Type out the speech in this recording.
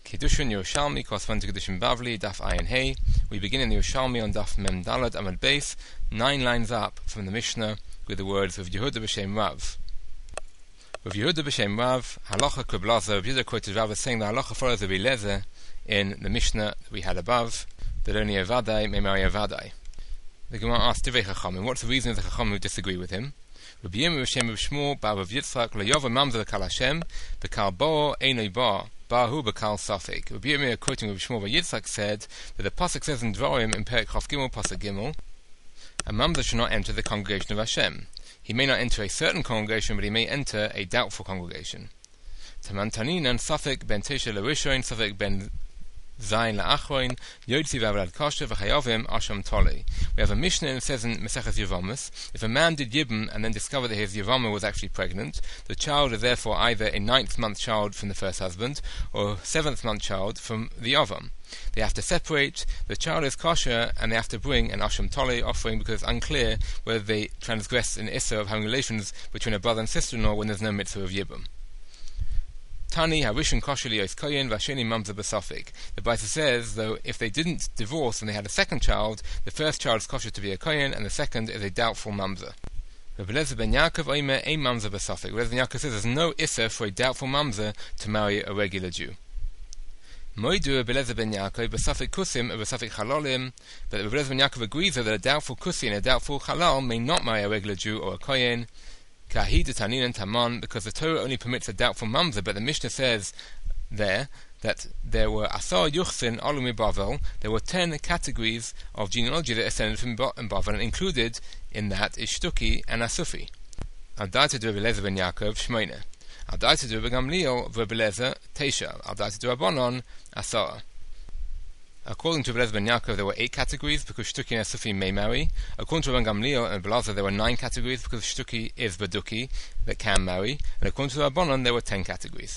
Kiddushin Yerushalmi corresponding to Kiddushin Bavli, Daf Ayin Hey. We begin in the Yerushalmi on Daf Mem Dalad Amad Beis, 9 lines up from the Mishnah, with the words of Yehuda b'Shem Rav. With Yehuda b'Shem Rav, Halacha Kublaza, Yehuda quoted Rav as saying that Halacha follows Rabbi Eliezer in the Mishnah that we had above, that only a Vadai may marry a Vadai. The Gemara asked Divei Chachamim, what's the reason of the Chachamim who disagree with him? Rabbi Yirmiyah b'Shem Rav Shmuel, Bar Rav Yitzchak, L'yova Mamzer Kal Hashem, B'Kal Bo Einoi Bar. Bahu B'Kal Safek. Rabbi Yirmiyah, quoting Rabbi Shmuel Bar Yitzchak, said that the pasuk says in Dvarim in Perek Chaf Gimel pasuk Gimel, a mamzer should not enter the congregation of Hashem. He may not enter a certain congregation, but he may enter a doubtful congregation. Taman Tanin and Safek ben Tesha L'Rishon, Safek ben Zayin La'achroin, Yodzi V'Avrad Kasha V'Chayavim Asham Tolei. We have a Mishnah that says in Maseches Yevamis, if a man did Yibum and then discovered that his Yevamah was actually pregnant, the child is therefore either a 9th month child from the first husband, or a 7th month child from the Yavam. They have to separate, the child is kosher, and they have to bring an Asham Tolei offering because it's unclear whether they transgress an Issa of having relations between a brother and sister-in-law when there's no mitzvah of Yibum. Tani Harishon Kosher Lios Kohen Vasheni Mamzer B'Safek. The Brisa says, though, if they didn't divorce and they had a second child, the first child is kosher to be a Kohen, and the second is a doubtful Mamzer. Rabbi Eliezer ben Yaakov Oimer ein Mamzer B'Safek. Rabbi Eliezer ben Yaakov says there's no Issa for a doubtful Mamzer to marry a regular Jew. Moidu Rabbi Eliezer ben Yaakov B'Safek Kusim B'Safek Chalolim. But Rabbi Eliezer ben Yaakov agrees that a doubtful Kusi and a doubtful Halal may not marry a regular Jew or a Kohen. Kahi de Tanin and Taman, because the Torah only permits a doubtful mamzer, but the Mishnah says there that there were Asar Yuchsin Alumi Bavel, there were 10 categories of genealogy that ascended from Bavel, and included in that is Shtuki and Asufi. Al-Daita de Rabbi Eliezer ben Yaakov Shmeine. Al-Daita de Rabbi Gamliel Rabbi Eliezer Teisha. Al-Daita de Rabbanon Asar. According to Rabbi Eliezer ben Yaakov, there were 8 categories because Shtuki and Asufi may marry. According to Rabbi Gamliel and Belazar, there were 9 categories because Shtuki is Baduki that can marry. And according to Rabbanon, there were 10 categories.